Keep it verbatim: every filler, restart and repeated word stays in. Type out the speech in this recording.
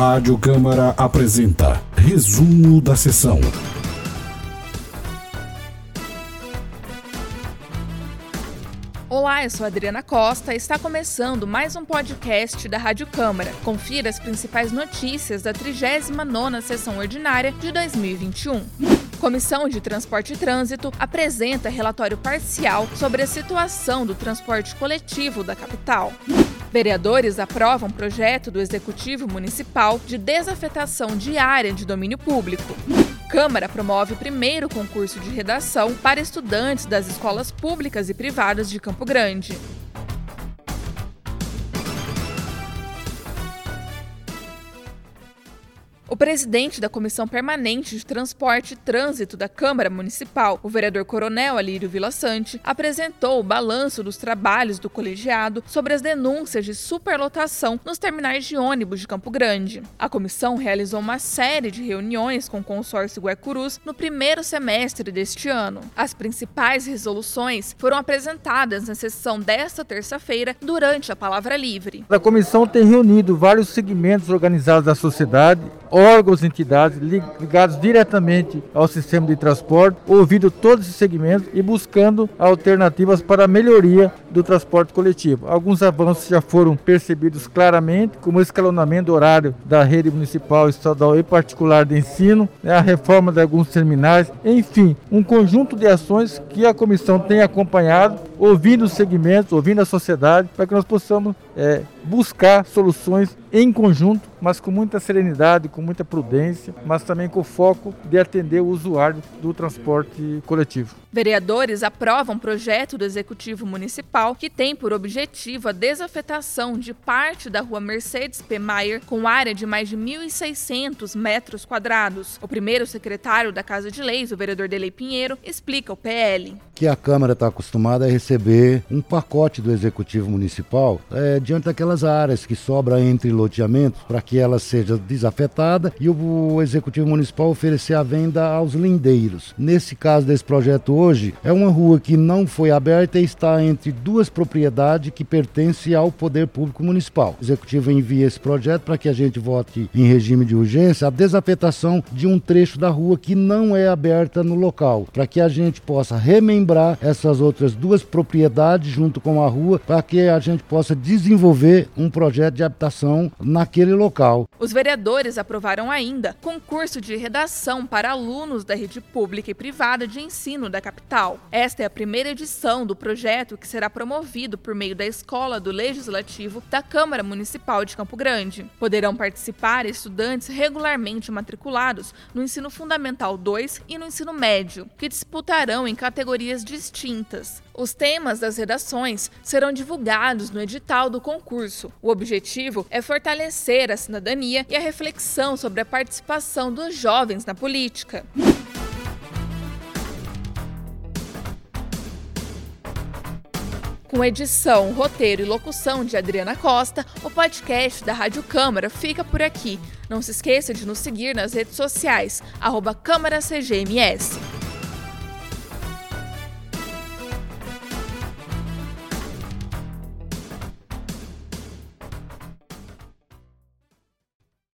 Rádio Câmara apresenta Resumo da Sessão. Olá, eu sou a Adriana Costa e está começando mais um podcast da Rádio Câmara. Confira as principais notícias da trigésima nona Sessão Ordinária de dois mil e vinte e um. Comissão de Transporte e Trânsito apresenta relatório parcial sobre a situação do transporte coletivo da capital. Vereadores aprovam projeto do Executivo Municipal de desafetação de área de domínio público. Câmara promove o primeiro concurso de redação para estudantes das escolas públicas e privadas de Campo Grande. O presidente da Comissão Permanente de Transporte e Trânsito da Câmara Municipal, o vereador Coronel Alírio Villassante, apresentou o balanço dos trabalhos do colegiado sobre as denúncias de superlotação nos terminais de ônibus de Campo Grande. A comissão realizou uma série de reuniões com o consórcio Guaicurus no primeiro semestre deste ano. As principais resoluções foram apresentadas na sessão desta terça-feira durante a Palavra Livre. A comissão tem reunido vários segmentos organizados da sociedade, órgãos e entidades ligados diretamente ao sistema de transporte, ouvindo todos esses segmentos e buscando alternativas para a melhoria do transporte coletivo. Alguns avanços já foram percebidos claramente, como o escalonamento horário da rede municipal, estadual e particular de ensino, a reforma de alguns terminais, enfim, um conjunto de ações que a comissão tem acompanhado, ouvindo os segmentos, ouvindo a sociedade, para que nós possamos é, buscar soluções em conjunto, mas com muita serenidade, com muita prudência, mas também com o foco de atender o usuário do transporte coletivo. Vereadores aprovam projeto do Executivo Municipal que tem por objetivo a desafetação de parte da rua Mercedes P. Maier com área de mais de mil e seiscentos metros quadrados. O primeiro secretário da Casa de Leis, o vereador Delei Pinheiro, explica o P L. Que a Câmara está acostumada a receber um pacote do Executivo Municipal é, diante daquelas áreas que sobram entre loteamentos para que ela seja desafetada e o Executivo Municipal oferecer a venda aos lindeiros. Nesse caso desse projeto hoje, é uma rua que não foi aberta e está entre duas propriedades que pertencem ao Poder Público Municipal. O Executivo envia esse projeto para que a gente vote em regime de urgência a desafetação de um trecho da rua que não é aberta no local, para que a gente possa remembrar essas outras duas propriedades junto com a rua, para que a gente possa desenvolver um projeto de habitação naquele local. Os vereadores aprovaram ainda concurso de redação para alunos da rede pública e privada de ensino da capital. Esta é a primeira edição do projeto que será promovido por meio da Escola do Legislativo da Câmara Municipal de Campo Grande. Poderão participar estudantes regularmente matriculados no Ensino Fundamental dois e no Ensino Médio, que disputarão em categorias distintas. Os temas das redações serão divulgados no edital do concurso. O objetivo é fortalecer a cidadania e a reflexão sobre a participação dos jovens na política. Com edição, roteiro e locução de Adriana Costa, o podcast da Rádio Câmara fica por aqui. Não se esqueça de nos seguir nas redes sociais, arroba Câmara C G M S.